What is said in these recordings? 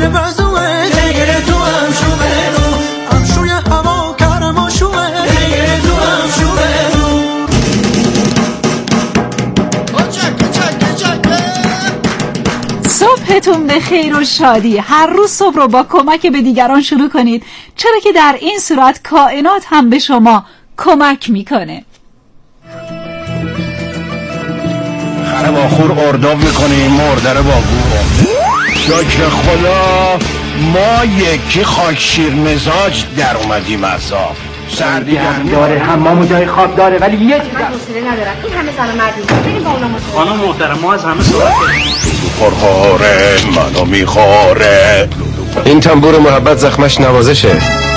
دل بازوه دیگه تو هم شوه رو افشوی هوا کرم و شوه دیگه تو هم شوه رو صبحتون به خیر و شادی. هر روز صبح رو با کمک به دیگران شروع کنید، چرا که در این صورت کائنات هم به شما کمک میکنه. خره با خور ارداب میکنیم، مردره با گور. شکر خدا ما یکی خاک شیر مزاج در اومدیم عذاب. سردی هم داره، حمام جای خواب داره، ولی یه چیز من حوصله ندارم. این همه زن و مرد بریم با اونا مصاحبه. خانم محترم، ما از همه صحبت کنیم. پرخوره منو میخوره. این تنبور محبت زخمش نوازشه.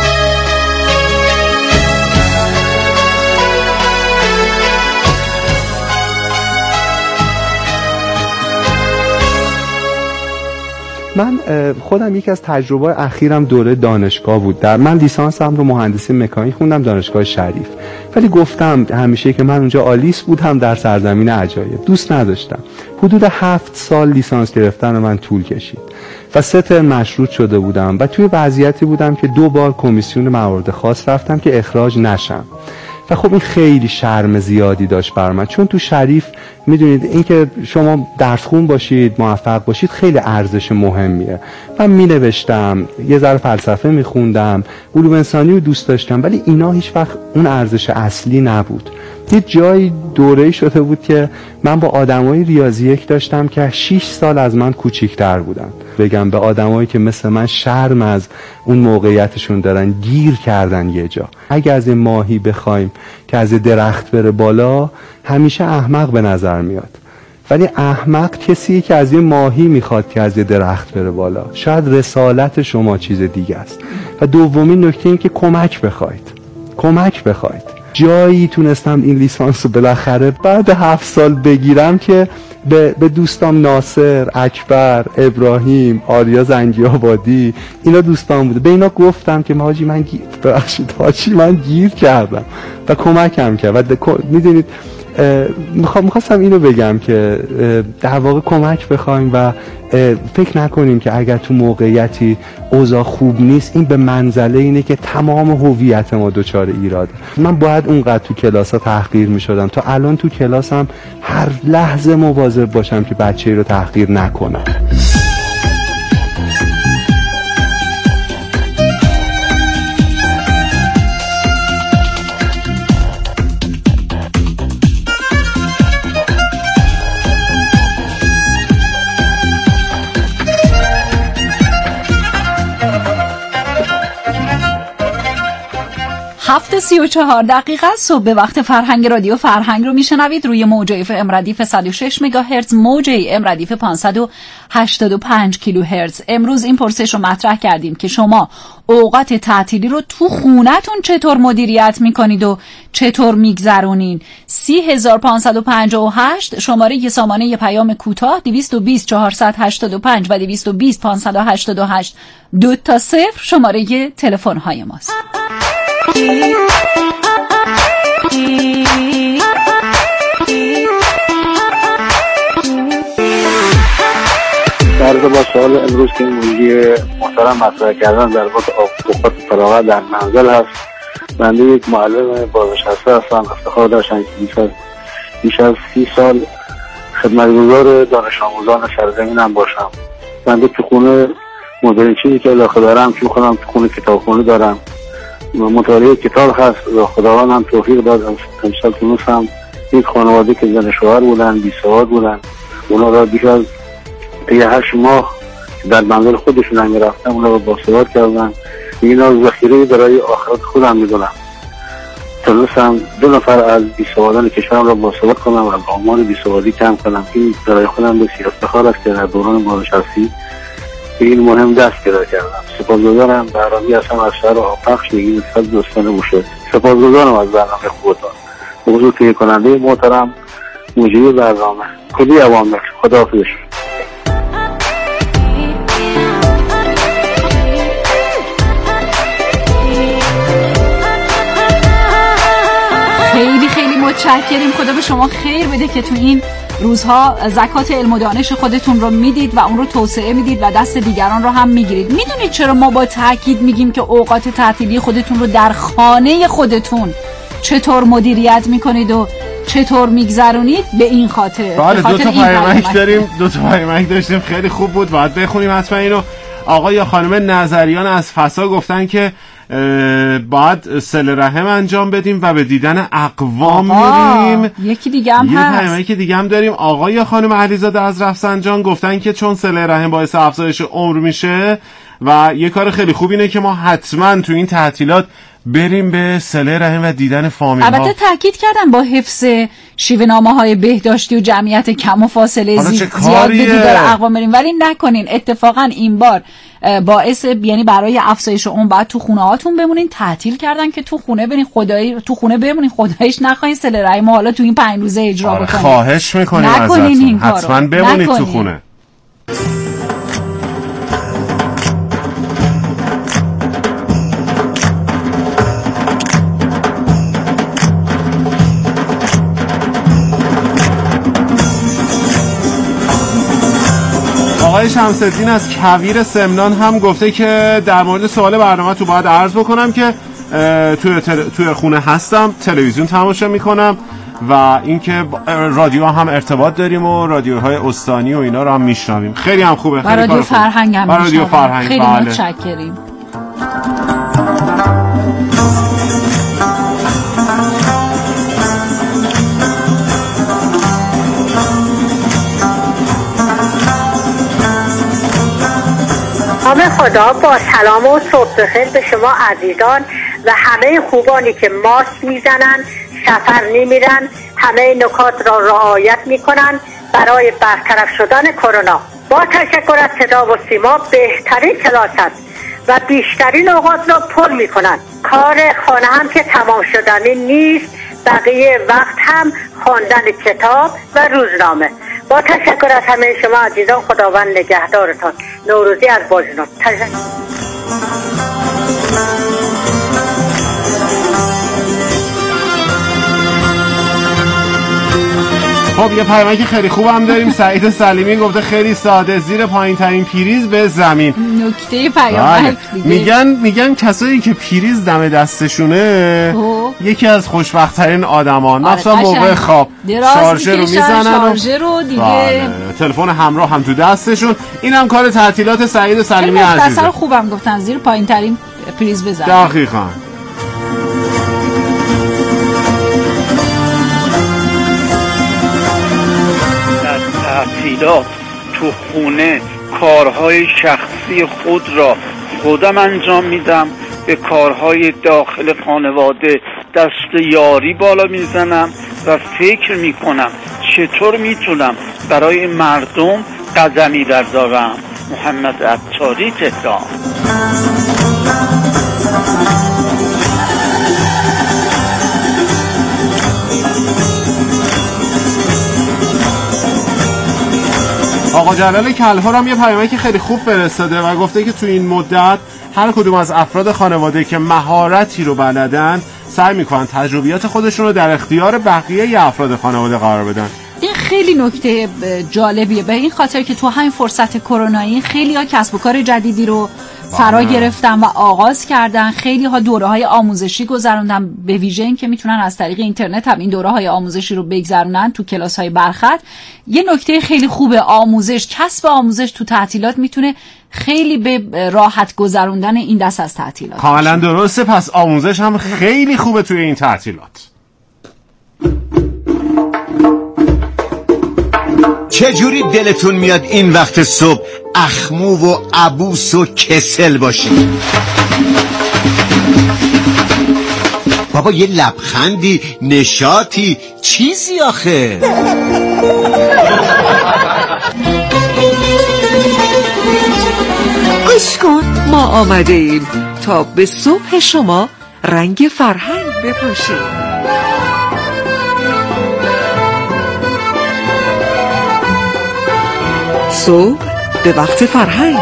من خودم یکی از تجربه اخیرم دوره دانشگاه بود. من لیسانسم رو مهندسی مکانیک خوندم دانشگاه شریف، ولی گفتم همیشه که من اونجا آلیس بودم در سرزمین عجایب، دوست نداشتم. حدود 7 سال لیسانس گرفتن من طول کشید و 3 ترم مشروط شده بودم و توی وضعیتی بودم که 2 بار کمیسیون موارد خاص رفتم که اخراج نشم و خب این خیلی شرم زیادی داشت بر من، چون تو شریف میدونید اینکه شما درس خون باشید، موفق باشید خیلی ارزش مهمیه. من مینوشتم، یه ذره فلسفه میخوندم، علوم انسانی رو دوست داشتم، ولی اینا هیچ وقت اون ارزش اصلی نبود. یه جایی دوره‌ای شده بود که من با آدمای ریاضی یک داشتم که 6 سال از من کوچیک‌تر بودن. بگم به آدمایی که مثل من شرم از اون موقعیتشون دارن، گیر کردن یه جا. اگه از این ماهی بخوایم که از درخت بره بالا، همیشه احمق به نظر میاد، ولی احمق کسی که از یه ماهی میخواد که از یه درخت بره بالا. شاید رسالت شما چیز دیگه است. و دومین نکته این که کمک بخواید. جایی تونستم این لیسانس رو بالاخره بعد 7 سال بگیرم که به دوستام ناصر، اکبر، ابراهیم، آریا زنگی آبادی، اینا دوستان بوده، به اینا گفتم که حاجی من گیر کردم و کمکم کرد. و میدونید میخواستم اینو بگم که در واقع کمک بخوایم و فکر نکنیم که اگر تو موقعیتی اوضاع خوب نیست این به منزله اینه که تمام هویت ما دچار ایراده. من باید اونقدر تو کلاسا تحقیر میشدم، تا الان تو کلاسم هر لحظه مواظب باشم که بچه‌ای رو تحقیر نکنم. 7:34 صبح به وقت فرهنگ. رادیو فرهنگ رو میشنوید روی موج FM ردیف 106 مگاهرتز، موج AM ردیف 585 کیلوهرتز. امروز این پرسش رو مطرح کردیم که شما اوقات تعطیلی رو تو خونتون چطور مدیریت میکنید و چطور میگذرونین؟ 30558 شماره یه سامانه پیام کوتاه، 220 485 و 220 588 2 تا 0 شماره تلفن های ماست. در با سوال امروز که موضوع محترم مطرح کردن در مورد اوقات فراغت در منزل هست، بنده یک معلم بازنشسته هستم. افتخار داشتم که بیش از 30 سال خدمتگزار دانش آموزان سرزمینم باشم. بنده تو خونه مدرن چیزی که علاقه دارم، چون خودم تو خونه کتابخونه دارم، مطالعه کتاب هست و خداوند هم توفیق داد. امسال تونستم یک خانواده که زن شوهر بودن، بی‌سواد بودن، اونا را بیش از 8 ماه در منزل خودشون هم میرفتن، اونا را باسواد کردن. اینا ذخیره برای آخرت خودم میدونم. تونستم 2 نفر از بی‌سوادان کشورم را باسواد کنم و آمار بی‌سوادی کم کنم. این برای خودم بسیار افتخار است که در دوران بازنشستگی این مهم دست پیدا کردم. سپاسگزارم برنامه‌ای هستم از شهر آبپخش میگیم صد دوستان موشه. سپاسگزارم از برنامه خوبتان. موضوع تهیه کننده محترم، مجری برنامه، کلی عوامل. خداحافظ. خیلی خیلی متشکریم. خدا به شما خیر بده که تو این روزها زکات علم و دانش خودتون رو میدید و اون رو توسعه میدید و دست دیگران رو هم میگیرید. میدونید چرا ما با تاکید میگیم که اوقات تعطیلی خودتون رو در خانه خودتون چطور مدیریت میکنید و چطور میگذرونید؟ به این خاطر. بله، دو تا پیامک داشتیم خیلی خوب بود، باید بخونیم حتما اینو. آقا یا خانم نظریان از فسا گفتن که باید صله رحم انجام بدیم و به دیدن اقوام میریم. یکی دیگه هم هست. یه پیامک دیگه هم داریم. آقا یا خانم علیزاده از رفسنجان گفتن که چون صله رحم باعث افزایش عمر میشه و یه کار خیلی خوب اینه که ما حتما تو این تعطیلات بریم به صله رحم و دیدن فامیل ها. البته تاکید کردن با حفظ شیوه‌نامه‌های بهداشتی و جمعیت کم و فاصله زیاد به دیدار اقوام بریم، ولی نکنین. اتفاقا این بار باعث یعنی برای افزایش عمر باید تو خونه هاتون بمونین. تعطیل کردن که تو خونه برین، تو خونه بمونین، خداییش نخواین صله رحم حالا تو این 5 روزه اجرا بکنین. خواهش می‌کنیم ازتون حتما بمونید تو خونه. آقای شمس‌الدین از کویر سمنان هم گفته که در مورد سوال برنامه تو باید عرض بکنم که توی خونه هستم، تلویزیون تماشا میکنم و اینکه رادیو هم ارتباط داریم و رادیوهای استانی و اینا رو هم میشنویم. خیلی هم خوبه. خیلی رادیو فرهنگ هم میشنویم. خیلی بله. متشکریم. نام خدا با سلام و صبح بخیر به شما عزیزان و همه خوبانی که ماسک میزنن، سفر نمیرن، همه نکات را رعایت میکنن برای برطرف شدن کرونا. با تشکر از صدا و سیما بهترین کلاس است و بیشترین اوقات را پر میکنن. کار خانه هم که تمام شدنی نیست، بقیه وقت هم خواندن کتاب و روزنامه. با تشکر از همه شما عزیزان، خداوند نگهدارتان. نوروزی از بازنات. خب یه پیامک خیلی خوب هم داریم. سعید سلیمی گفته خیلی ساده، زیر پایین ترین پریز به زمین. نکته پیامک دیگه میگن کسایی که پریز دم دستشونه یکی از خوشبخت‌ترین آدمان، مثلا موقع خواب شارژر رو میزنن و دیگه تلفن همراه هم تو دستشون. این هم کار تعطیلات سعید سلیمی عزیزه. مختصر خوبم گفتن زیر پایین ترین پریز بزنن. دقیقاً. تعطیلات تو خونه کارهای شخصی خود را خودم انجام میدم، به کارهای داخل خانواده دست یاری بالا میزنم و فکر میکنم چطور میتونم برای مردم قدمی بردارم. محمد عطاری، تهران. آقا جلال کلهر هم یه پیامک خیلی خوب فرستاده و گفته که تو این مدت هر کدوم از افراد خانواده که مهارتی رو بلدن سعی میکنن تجربیات خودشون رو در اختیار بقیه افراد خانواده قرار بدن. این خیلی نکته جالبیه، به این خاطر که تو همین فرصت کرونایی خیلی ها کسب و کار جدیدی رو فرا گرفتن و آغاز کردن. خیلی ها دوره های آموزشی گذروندن، به ویژه این که میتونن از طریق اینترنت هم این دوره های آموزشی رو بگذرونن تو کلاس های برخط. یه نکته خیلی خوبه، آموزش، کسب آموزش تو تعطیلات میتونه خیلی به راحت گذروندن این دست از تعطیلات. کاملا درسته، پس آموزش هم خیلی خوبه توی این تعطیلات. چجوری دلتون میاد این وقت صبح اخمو و عبوس و کسل باشی؟ بابا یه لبخندی، نشاطی، چیزی آخه. گوش کن، ما آمده ایم تا به صبح شما رنگ فرهنگ بپاشیم. صبح به وقت فرهنگ.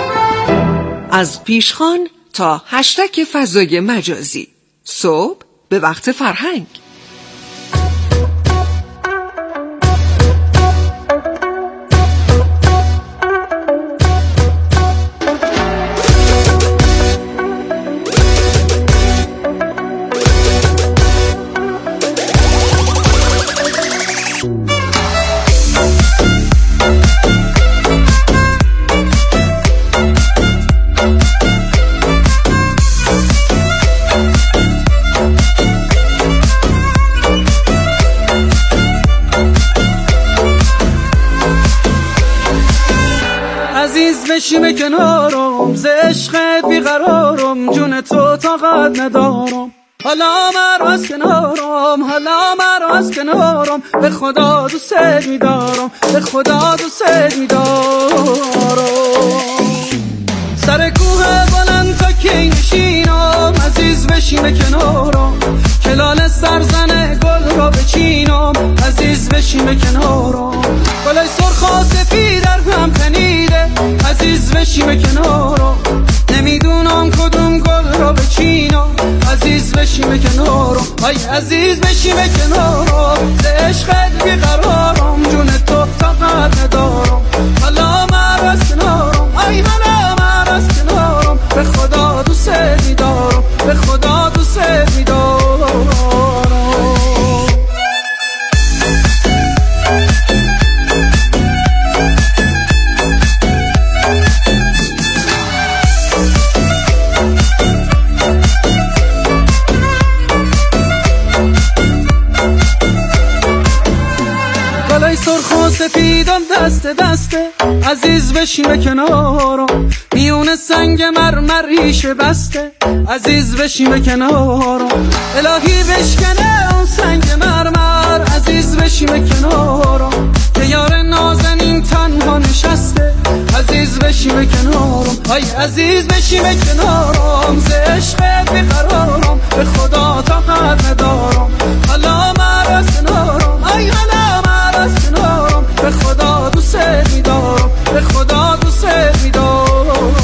از پیشخوان تا هشتگ فضای مجازی. صبح به وقت فرهنگ. بشیم کنارم ز عشقت بیقرارم جون تو طاقت ندارم حالا مرا از کنارم حالا مرا از کنارم به خدا دوست می‌دارم به خدا دوست می‌دارم سر کوه بلند تا کی نشینم عزیز بشیم کنارم کلال سرزن گل را بچینم عزیز بشیم کنارم گلای سرخ و سفید در هم تنیده عزیز بشیم کنارم نمیدونم کدوم گل را بچینم عزیز بشیم کنارم ای عزیز بشیم کنارم ز عشقت بیقرارم جون تو طاقت ندارم حالا مرا از کنارم ای حالا مرا از کنارم به خدا دوست می‌دارم به خدا دوست می‌دارم سرخ و سفیدان دست دسته عزیز بشیم کنارم میون سنگ مرمریش بسته عزیز بشیم کنارم الهی بشکنه اون سنگ مرمر عزیز بشیم کنارم که یار نازنین تنها نشسته عزیز بشیم کنارم ای عزیز بشیم کنارم ز عشقت بیقرارم به خدا طاقت ندارم حالا مرا از کنارم ای حالا مرا از کنارم به خدا دوست می‌دارم به خدا دوست می‌دارم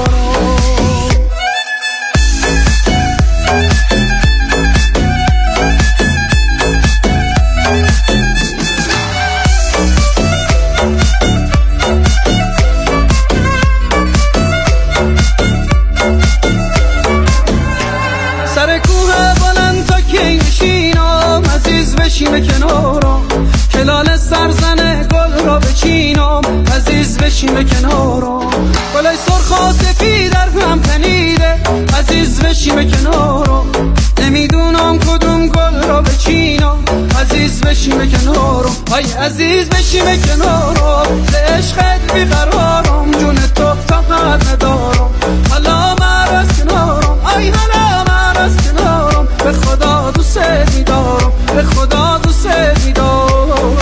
سر کوه بلند تا کی نشینم عزیز بشیم کنارم کلال سرزن گل را بچینم عزیز بشیم کنارم گلای سرخ و سفید در هم تنیده عزیز بشیم کنارم نمیدونم کدوم گل را بچینم عزیز بشیم کنارم ای عزیز بشیم کنارم ز عشقت بیقرارم جون تو طاقت ندارم حالا مرا از کنارم ای حالا مرا از کنارم به خدا دوست می‌دارم به خدا دوست می‌دارم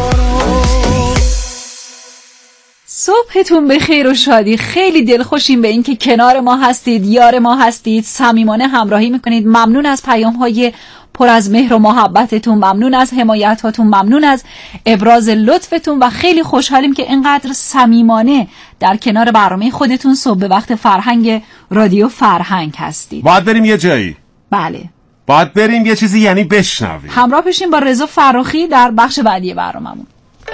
صبحتون به خیر و شادی. خیلی دلخوشیم به این که کنار ما هستید، یار ما هستید، صمیمانه همراهی میکنید. ممنون از پیام‌های پر از مهر و محبتتون، ممنون از حمایتاتون، ممنون از ابراز لطفتون و خیلی خوشحالیم که اینقدر صمیمانه در کنار برنامه خودتون صبح به وقت فرهنگ رادیو فرهنگ هستید. باید بریم یه جایی. بله. باید بریم یه چیزی یعنی بشنویم. همراه بشیم با رضا فراخی در بخش بعدی برنامه‌مون.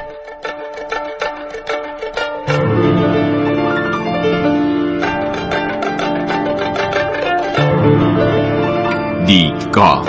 دیدگاه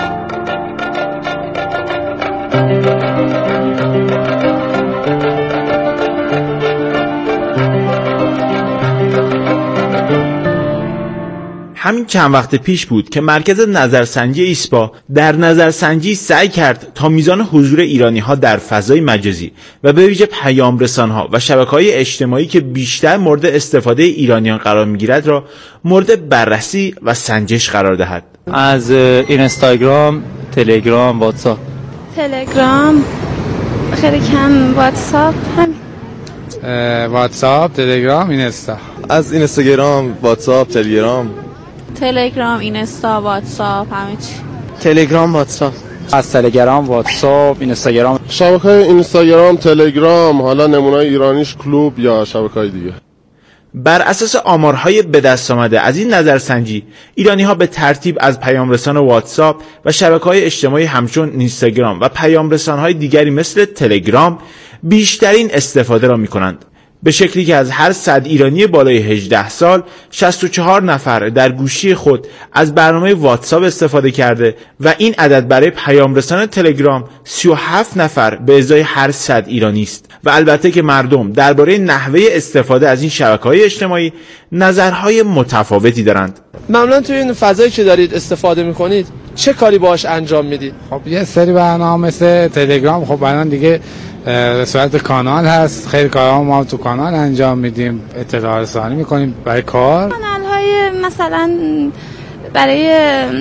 همین چند وقت پیش بود که مرکز نظرسنجی ایسپا در نظرسنجی سعی کرد تا میزان حضور ایرانی‌ها در فضای مجازی و به ویژه پیام‌رسان‌ها و شبکه‌های اجتماعی که بیشتر مورد استفاده ایرانیان قرار می‌گیرد را مورد بررسی و سنجش قرار دهد. از اینستاگرام، تلگرام، واتساپ. تلگرام خیلی کم، واتساپ همین. واتساپ، تلگرام، اینستا. از اینستاگرام، واتساپ، تلگرام، اینستا، واتساپ، همه چی. تلگرام، واتساپ. از تلگرام، واتساپ، اینستاگرام. شبکه‌های اینستاگرام، تلگرام، حالا نمونه‌های ایرانیش کلوب یا شبکه‌های دیگه. بر اساس آمارهای به دست آمده از این نظرسنجی، ایرانی‌ها به ترتیب از پیامرسان واتساپ و شبکه‌های اجتماعی همچون اینستاگرام و پیامرسان‌های دیگری مثل تلگرام بیشترین استفاده را می‌کنند، به شکلی که از هر 100 ایرانی بالای 18 سال 64 نفر در گوشی خود از برنامه واتساپ استفاده کرده و این عدد برای پیامرسان تلگرام 37 نفر به ازای هر 100 ایرانی است. و البته که مردم درباره نحوه استفاده از این شبکه‌های اجتماعی نظرهای متفاوتی دارند. معمولا توی این فضایی که دارید استفاده می‌کنید چه کاری باهاش انجام میدید؟ خب یه سری برنامه مثل تلگرام خب الان دیگه به صورت کانال هست، خیلی کارها ما تو کانال انجام میدیم، اطلاع رسانی میکنیم برای کار. کانال‌های مثلا برای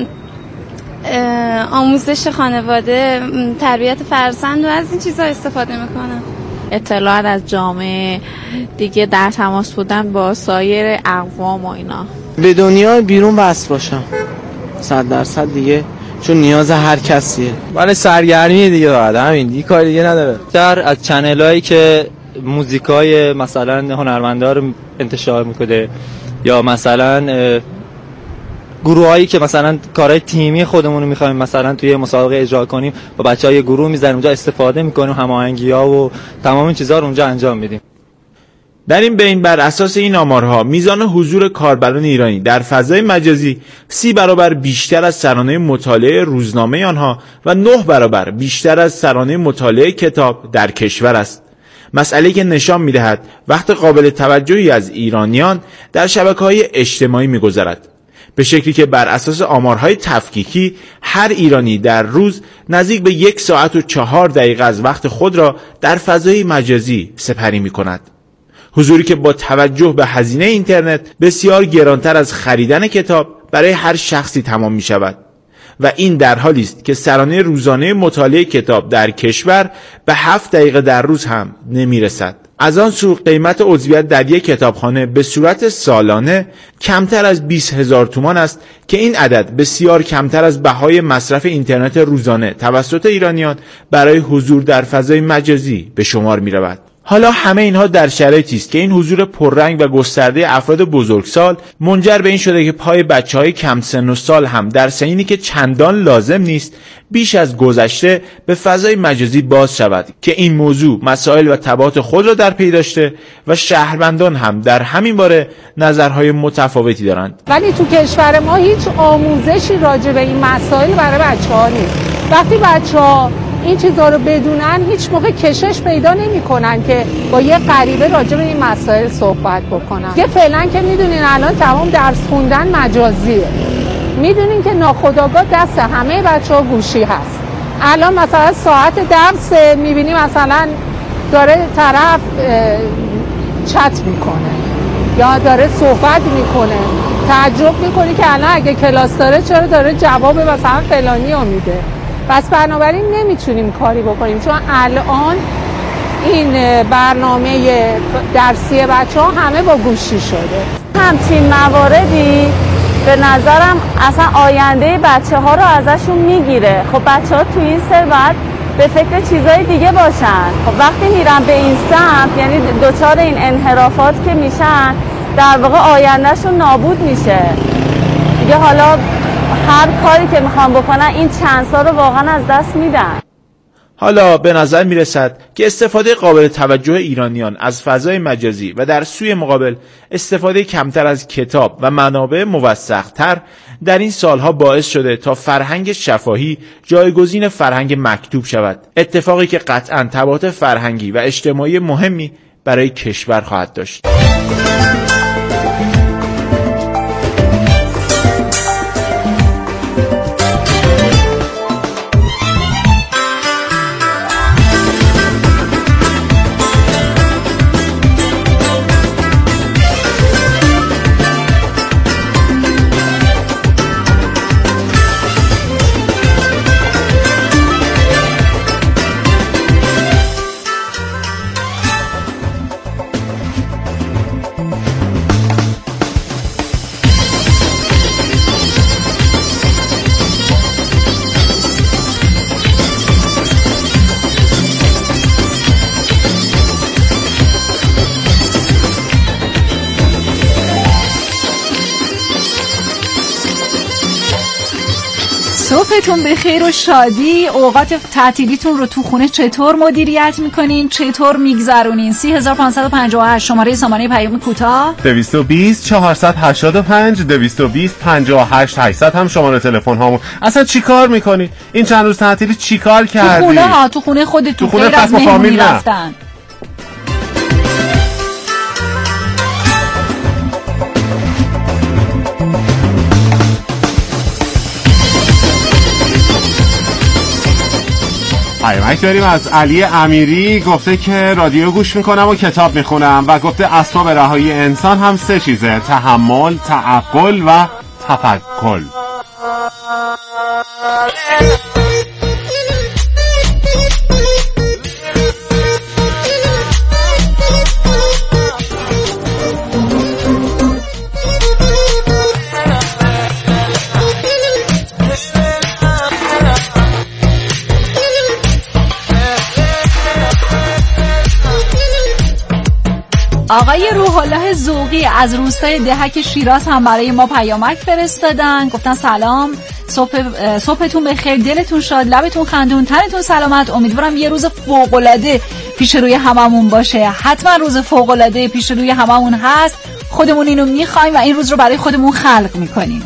آموزش خانواده، تربیت فرزند و از این چیزا استفاده میکنم. اطلاعات از جامعه دیگه، در تماس بودن با سایر اقوام و اینا. به دنیای بیرون وصل باشم 100% دیگه، چون نیاز هر کسیه. من سرگرمی دیگه داره، همین دیگه کاری دیگه نداره. در از چنلایی که موزیکای مثلا هنرمندا رو انتشار میکنه یا مثلا گروهایی که مثلا کارهای تیمی خودمون رو می‌خوایم مثلا توی مسابقه اجرا کنیم با بچه‌های گروه می‌ذاریم اونجا استفاده می‌کنیم، هماهنگی‌ها و تمام این چیزا رو اونجا انجام میدیم. در این بین بر اساس این آمارها میزان حضور کاربران ایرانی در فضای مجازی 30 برابر بیشتر از سرانه مطالعه روزنامه آنها و 9 برابر بیشتر از سرانه مطالعه کتاب در کشور است. مسئله‌ای که نشان می‌دهد وقت قابل توجهی از ایرانیان در شبکه‌های اجتماعی می‌گذرد، به شکلی که بر اساس آمارهای تفکیکی هر ایرانی در روز نزدیک به 1 ساعت و 4 دقیقه از وقت خود را در فضای مجازی سپری می‌کند. حضوری که با توجه به هزینه اینترنت بسیار گرانتر از خریدن کتاب برای هر شخصی تمام می‌شود و این در حالی است که سرانه روزانه مطالعه کتاب در کشور به 7 دقیقه در روز هم نمی‌رسد. از آن سو قیمت عضویت در یک کتابخانه به صورت سالانه کمتر از 20,000 تومان است که این عدد بسیار کمتر از بهای مصرف اینترنت روزانه توسط ایرانیان برای حضور در فضای مجازی به شمار می رود. حالا همه اینها در شرایطی است که این حضور پررنگ و گسترده افراد بزرگسال منجر به این شده که پای بچه‌های کم سن و سال هم در سنینی که چندان لازم نیست بیش از گذشته به فضای مجازی باز شود که این موضوع مسائل و تبعات خود را در پی داشته و شهروندان هم در همین باره نظرهای متفاوتی دارند. ولی تو کشور ما هیچ آموزشی راجع به این مسائل برای بچه‌ها نیست. وقتی بچه‌ها این چیزا رو بدونن هیچ موقع کشش پیدا نمی‌کنن که با یه غریبه راجع به این مسائل صحبت بکنن. که فعلا که میدونین الان تمام درس خوندن مجازیه. میدونین که ناخودآگاه دست همه بچه‌ها گوشی هست. الان مثلا ساعت درس میبینی مثلا داره طرف چت میکنه یا داره صحبت میکنه، تعجب میکنی که الان اگه کلاس داره چرا داره جواب مثلا فلانی رو میده. پس بنابراین نمیتونیم کاری بکنیم چون الان این برنامه درسی بچه‌ها همه با گوشی شده. همچین مواردی به نظرم اصلا آینده بچه‌ها رو ازشون میگیره. خب بچه‌ها تو این سر باید به فکر چیزای دیگه باشن. خب وقتی میرن به این سمت یعنی دوچار این انحرافات که میشن در واقع آیندهشون نابود میشه. دیگه حالا هر کاری که میخوان بکنن این چند سال رو واقعا از دست میدن. حالا به نظر میرسد که استفاده قابل توجه ایرانیان از فضای مجازی و در سوی مقابل استفاده کمتر از کتاب و منابع موثق‌تر در این سالها باعث شده تا فرهنگ شفاهی جایگزین فرهنگ مکتوب شود، اتفاقی که قطعاً تبعات فرهنگی و اجتماعی مهمی برای کشور خواهد داشت. صبحتون به خیر و شادی. اوقات تعطیلیتون رو تو خونه چطور مدیریت میکنین؟ چطور میگذرونین؟ 3558 شماره سامانه پیام کوتاه، 220 485 220 58 800 هم شماره تلفن هامون. اصلا چیکار میکنی؟ این چند روز تعطیلی چیکار کردی؟ تو خونه خودتون، تو خونه غیر از مهمونی رفتن. پیامک داریم از علی امیری، گفته که رادیو گوش میکنم و کتاب میخونم و گفته اسباب رهایی انسان هم 3 چیزه: تحمل، تعقل و تفکر. آقای روح الله ذوقی از روستای دهک شیراز هم برای ما پیامک فرستادن، گفتن سلام، صبحتون بخیر، دلتون شاد، لبتون خندون، تنتون سلامت. امیدوارم یه روز فوق‌العاده پیش روی هممون باشه. حتما روز فوق‌العاده پیش روی هممون هست، خودمون اینو میخوایم و این روز رو برای خودمون خلق میکنیم.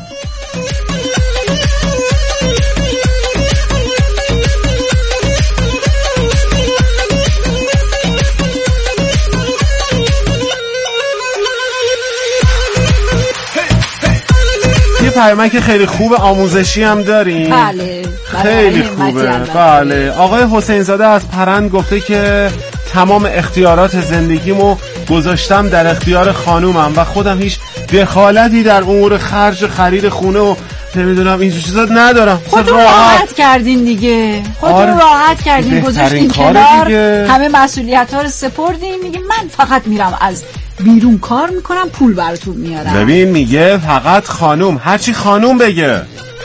پیامک خیلی خوب آموزشی هم داریم. بله خیلی خوبه. بله آقای حسین زاده از پرند گفته که تمام اختیارات زندگیمو گذاشتم در اختیار خانومم و خودم هیچ دخالتی در امور خرج خرید خونه و نمیدونم اینجور چیزا ندارم. خودتون راحت کردین دیگه، خودتون راحت کردین، گذاشتین کنار، همه مسئولیت ها رو سپردین، میگه من فقط میرم از بیرون کار میکنم، پول براتون میارم. ببین میگه فقط خانوم، هرچی خانوم بگه.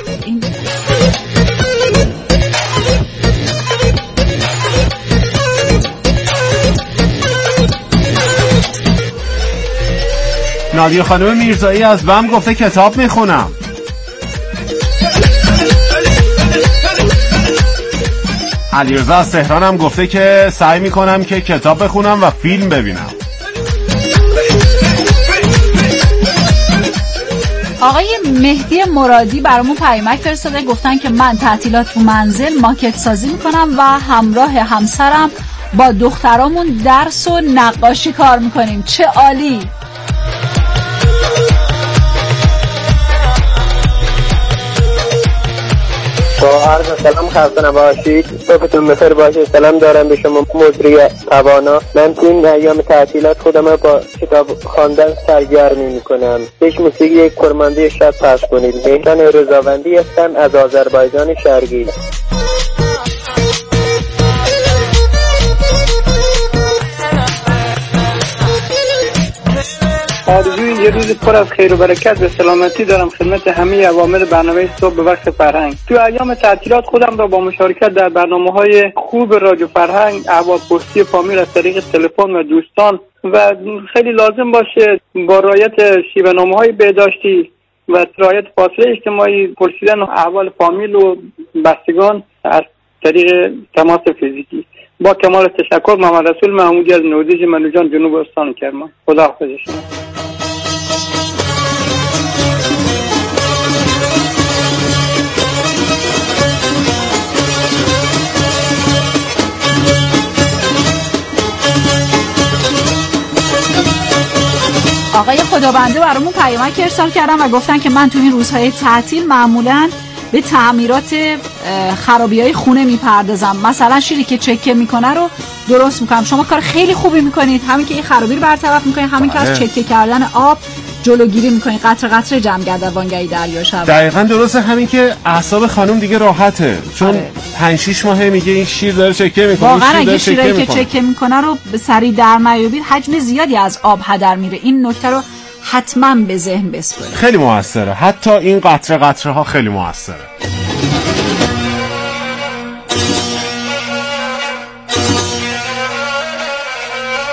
نادیه خانم میرزایی از بم گفته کتاب میخونم. علیرضا از تهران هم گفته که سعی میکنم که کتاب بخونم و فیلم ببینم. آقای مهدی مرادی برامون پیامک فرستاده، گفتن که من تعطیلات تو منزل ماکت سازی میکنم و همراه همسرم با دخترامون درس و نقاشی کار میکنیم. چه عالی! با عرض سلام خسته نباشید، صبحتون بخیر باشه. سلام دارم به شما مجری توانا. من تو این ایام تعطیلات خودم با کتاب خواندن سرگرمی میکنم. پیش موسیقی کرمانده شب پخش کنید. مهران رضاوندی هستم از آذربایجان شرقی. آرزوی یه روز پر از خیر و برکت و سلامتی دارم خدمت همه اوامر برنامه صبح به وقت فرهنگ. تو ایام تعطیلات خودم را با مشارکت در برنامه‌های خوب رادیو فرهنگ، احوالپرسی فامیل از طریق تلفن و دوستان و خیلی لازم باشه با رعایت شیوه‌نامه‌های بهداشتی و رعایت فاصله اجتماعی پرسیدن احوال فامیل و بستگان از طریق تماس فیزیکی. با کمال تشکر، محمد رسول محمودی از نودیج منوجان جنوب استان کرمان. خداحافظ شما. آقای خدابنده برامون پیامک ارسال کردن و گفتن که من تو این روزهای تعطیل معمولاً به تعمیرات خرابی‌های خونه میپردازم. مثلا شیری که چکه میکنه رو درست میکنم. شما کار خیلی خوبی میکنید، همین که این خرابی رو برطرف میکنید، همین که از چکه کردن آب جلوگیری میکنید، قطره قطره جمع گرده وانگهی دریا شود. دقیقاً درسته، همین که اعصاب خانم دیگه راحته، چون 5-6 ماهه میگه این شیر داره چکه میکنه. واقعا اگه شیری که چکه میکنه رو به سری در نیابید حجم زیادی از آب هدر میره. این نکته رو حتما به ذهن بسپارید. خیلی موثره، حتی این قطره قطره ها خیلی موثره.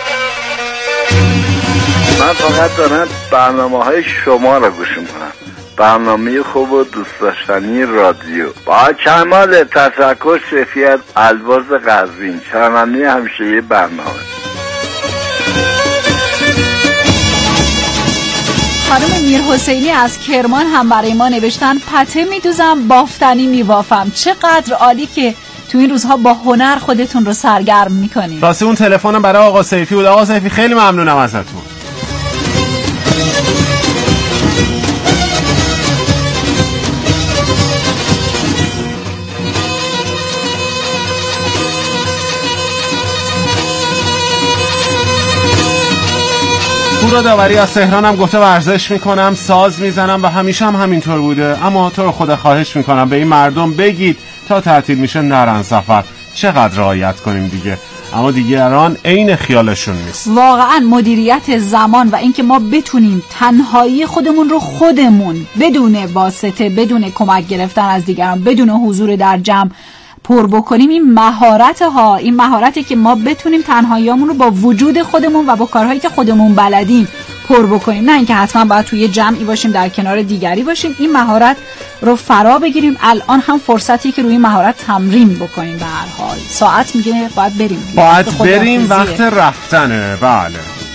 من فقط دارم برنامه‌های شما رو گوش می‌کنم. برنامه خوب و دوست داشتنی رادیو. با کمال تشکر شفیعت الباز قزوین، شنونده همیشگی برنامه. خانم میرحسینی از کرمان هم برای ما نوشتن پته میدوزم بافتنی میبافم. چقدر عالی که تو این روزها با هنر خودتون رو سرگرم میکنید. راستی اون تلفنم برای آقا سیفی بود. آقا سیفی خیلی ممنونم ازتون. پورا داوری از تهرانم گفته ورزش میکنم، ساز میزنم و همیشه هم همینطور بوده، اما تو رو خدا خواهش میکنم به این مردم بگید تا تعطیل میشه نرن سفر. چقدر رعایت کنیم دیگه، اما دیگران عین خیالشون نیست. واقعا مدیریت زمان و اینکه ما بتونیم تنهایی خودمون رو خودمون بدون واسطه، بدون کمک گرفتن از دیگران، بدون حضور در جمع پر بکنیم، این مهارتی که ما بتونیم تنهاییامون رو با وجود خودمون و با کارهایی که خودمون بلدیم پر بکنیم، نه اینکه حتما باید توی جمعی باشیم در کنار دیگری باشیم. این مهارت رو فرا بگیریم. الان هم فرصتی که روی مهارت تمرین بکنیم. به هر حال ساعت میگه باید بریم وقت رفتنه. بله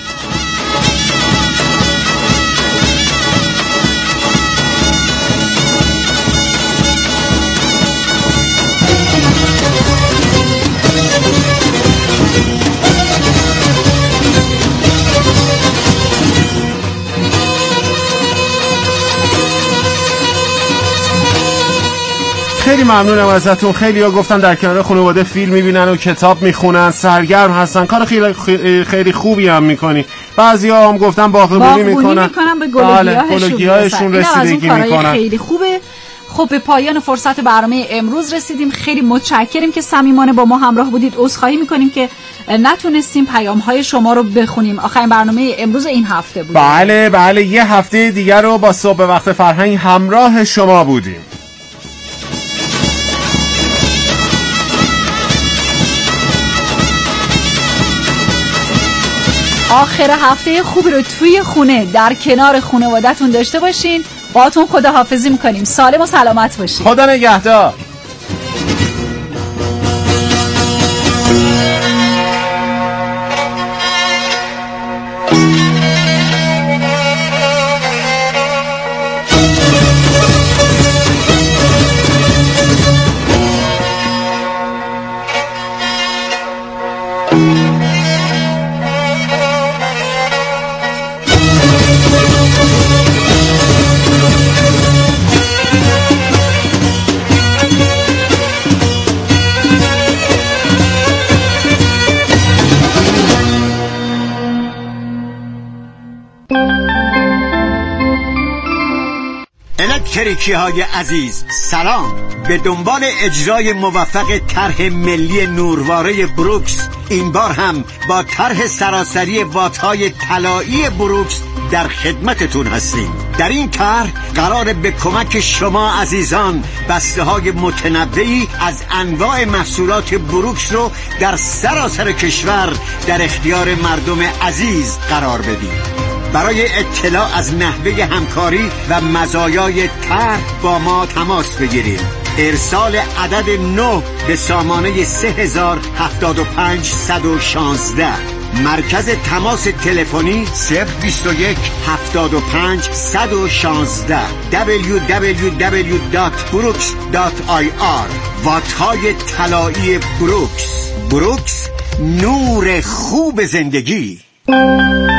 خیلی ممنونم ازتون. خیلی ها گفتن در کنار خانواده فیلم میبینن و کتاب میخونن، سرگرم هستن، کار خیلی خوبی هم میکنی. بعضی ها هم گفتن باغبونی میکنن، به گلوگیاهشون رسیدگی میکنن. خیلی خوبه. خب به پایان فرصت برنامه امروز رسیدیم. خیلی متشکریم که صمیمانه با ما همراه بودید. عذرخواهی میکنیم که نتونستیم پیام‌های شما رو بخونیم. آخرین برنامه امروز این هفته بود. بله یه هفته دیگر رو با صبح به وقت فرهنگ همراه شما بودیم. آخر هفته خوبی رو توی خونه در کنار خانواده‌تون داشته باشین. باهاتون خداحافظی میکنیم. سالم و سلامت باشین. خدا نگهدار. الکتریکی های عزیز سلام. به دنبال اجرای موفق طرح ملی نورواره بروکس، این بار هم با طرح سراسری وات‌های طلایی بروکس در خدمتتون هستیم. در این طرح قرار به کمک شما عزیزان بسته‌های متنوعی از انواع محصولات بروکس رو در سراسر کشور در اختیار مردم عزیز قرار بدیم. برای اطلاع از نحوه همکاری و مزایای طرح با ما تماس بگیرید. ارسال عدد 9 به سامانه 3075 116. مرکز تماس تلفنی 021 75 116 www.brooks.ir. وات‌های طلایی بروکس. بروکس، نور خوب زندگی.